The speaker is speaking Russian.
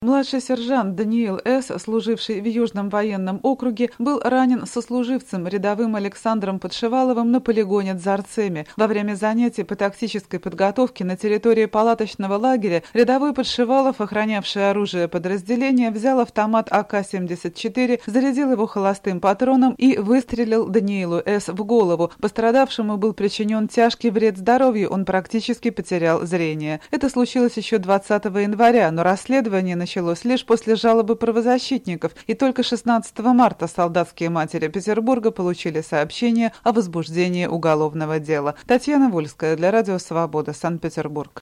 Младший сержант Даниил С., служивший в Южном военном округе, был ранен сослуживцем рядовым Александром Подшиваловым на полигоне Дзарцеме. Во время занятий по тактической подготовке на территории палаточного лагеря рядовой Подшивалов, охранявший оружие подразделения, взял автомат АК-74, зарядил его холостым патроном и выстрелил Даниилу С. в голову. Пострадавшему был причинен тяжкий вред здоровью, он практически потерял зрение. Это случилось еще 20 января, но расследование началось лишь после жалобы правозащитников, и только 16 марта солдатские матери Петербурга получили сообщение о возбуждении уголовного дела. Татьяна Вольская для Радио Свобода, Санкт-Петербург.